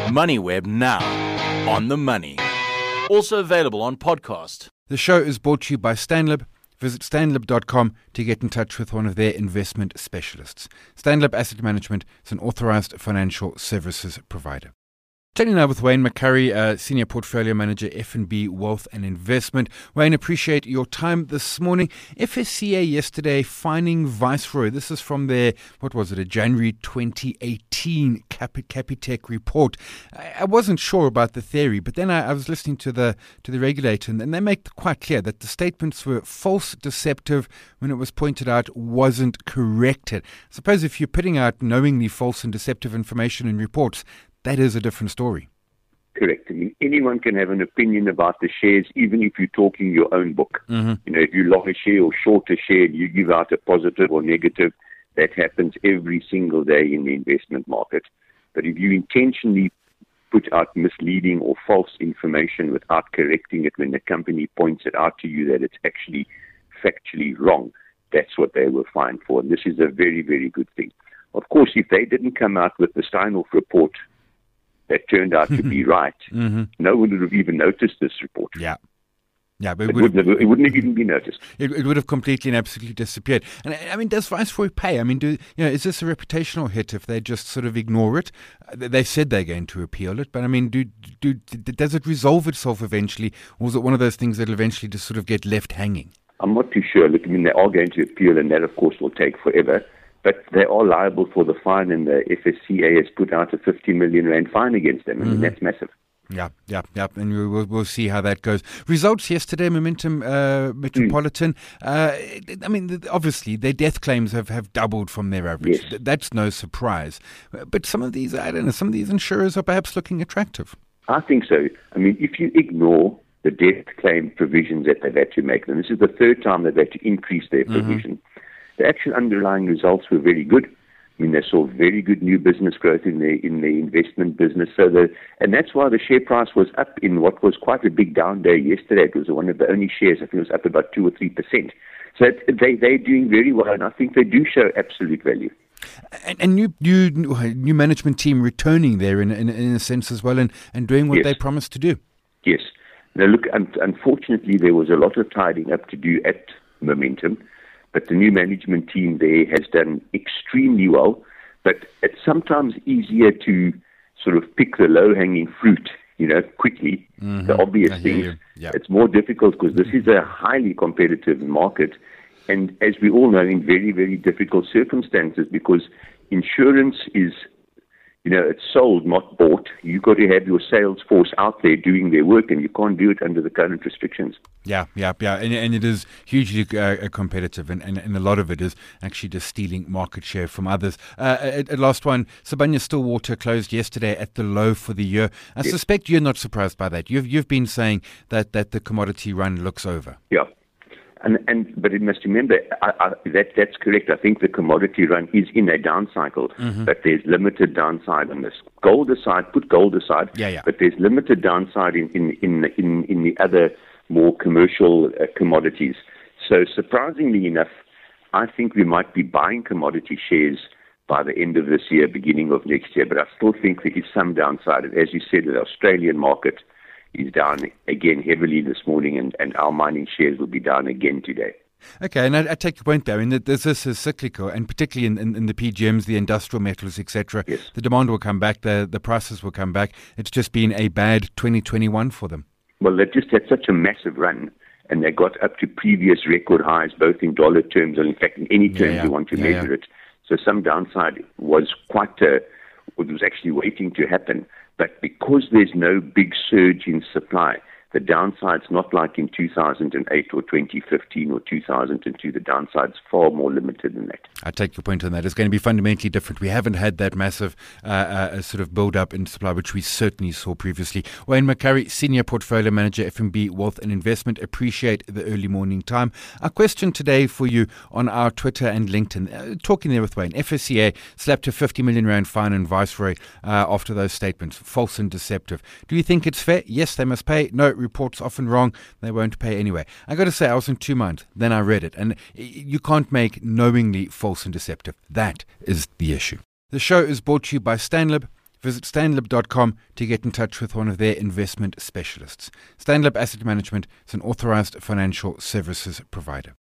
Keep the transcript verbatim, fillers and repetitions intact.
MoneyWeb now, on the money. Also available on podcast. The show is brought to you by Stanlib. Visit stanlib dot com to get in touch with one of their investment specialists. Stanlib Asset Management is an authorized financial services provider. Chatting now with Wayne McCurry, uh, Senior Portfolio Manager, F N B Wealth and Investment. Wayne, appreciate your time this morning. F S C A yesterday fining Viceroy. This is from their, what was it, a January twenty eighteen Capi- Capitec report. I, I wasn't sure about the theory, but then I, I was listening to the to the regulator, and, and they make it quite clear that the statements were false, deceptive, when it was pointed out wasn't corrected. I suppose if you're putting out knowingly false and deceptive information in reports, that is a different story. Correct. I mean, anyone can have an opinion about the shares, even if you're talking your own book. Mm-hmm. You know, if you long a share or short a share, you give out a positive or negative. That happens every single day in the investment market. But if you intentionally put out misleading or false information without correcting it when the company points it out to you that it's actually factually wrong, that's what they were fined for. And this is a very, very good thing. Of course, if they didn't come out with the Steinhoff report that turned out to be right, mm-hmm. no one would have even noticed this report. Yeah. Yeah, but it, It would wouldn't have, it wouldn't have even been noticed. It, it would have completely and absolutely disappeared. And I mean, does Viceroy pay? I mean, do you know, is this a reputational hit if they just sort of ignore it? They said they're going to appeal it, but I mean, do do does it resolve itself eventually, or is it one of those things that'll eventually just sort of get left hanging? I'm not too sure. Look, I mean, they are going to appeal, and that, of course, will take forever. But they are liable for the fine, and the F S C A has put out a fifty million rand fine against them. I mean, mm-hmm. that's massive. Yeah, yeah, yeah, and we'll, we'll see how that goes. Results yesterday, Momentum uh, Metropolitan. Mm. Uh, I mean, obviously, their death claims have, have doubled from their average. Yes. That's no surprise. But some of these, I don't know, some of these insurers are perhaps looking attractive. I think so. I mean, if you ignore the death claim provisions that they've had to make, and this is the third time they've had to increase their provision, mm-hmm. the actual underlying results were very good. I mean, they saw very good new business growth in the in the investment business. So the and that's why the share price was up in what was quite a big down day yesterday. It was one of the only shares, I think it was up about two or three percent. So they they're doing very well, and I think they do show absolute value. And, and new new new management team returning there in in, in a sense as well, and, and doing what yes. they promised to do. Yes. Now look, un- unfortunately, there was a lot of tidying up to do at Momentum. But the new management team there has done extremely well. But it's sometimes easier to sort of pick the low-hanging fruit, you know, quickly, mm-hmm. the obvious things. Yep. It's more difficult because this is a highly competitive market. And as we all know, in very, very difficult circumstances, because insurance is, you know, it's sold, not bought. You've got to have your sales force out there doing their work, and you can't do it under the current restrictions. Yeah, yeah, yeah. And, and it is hugely uh, competitive, and, and, and a lot of it is actually just stealing market share from others. Uh, a, a last one, Sibanye-Stillwater closed yesterday at the low for the year. I yes. suspect you're not surprised by that. You've you've been saying that, that the commodity run looks over. Yeah. And, and but you must remember I, I, that that's correct. I think the commodity run is in a down cycle, mm-hmm. but there's limited downside on this. Gold aside, put gold aside, yeah, yeah. but there's limited downside in in in in, in the other more commercial uh, commodities. So surprisingly enough, I think we might be buying commodity shares by the end of this year, beginning of next year. But I still think there is some downside. And as you said, the Australian market is down again heavily this morning, and, and our mining shares will be down again today. Okay, and I, I take your point there. I mean, this, this is cyclical, and particularly in, in, in the P G Ms, the industrial metals, et cetera. Yes. The demand will come back, the, the prices will come back. It's just been a bad twenty twenty-one for them. Well, they just had such a massive run, and they got up to previous record highs, both in dollar terms and, in fact, in any terms yeah, yeah. you want to yeah, measure yeah. it. So some downside was quite, uh, it was actually waiting to happen. But because there's no big surge in supply, the downside's not like in two thousand eight or twenty fifteen or two thousand two. The downside's far more limited than that. I take your point on that. It's going to be fundamentally different. We haven't had that massive uh, uh, sort of build-up in supply, which we certainly saw previously. Wayne McCurry, Senior Portfolio Manager, F N B Wealth and Investment. Appreciate the early morning time. Our question today for you on our Twitter and LinkedIn, uh, talking there with Wayne. F S C A slapped a fifty million rand fine on Viceroy uh, after those statements, false and deceptive. Do you think it's fair? Yes, they must pay. No, reports often wrong. They won't pay anyway. I got to say, I was in two minds. Then I read it, and you can't make knowingly false and deceptive. That is the issue. The show is brought to you by Stanlib. visit stanlib dot com to get in touch with one of their investment specialists. Stanlib Asset Management is an authorized financial services provider.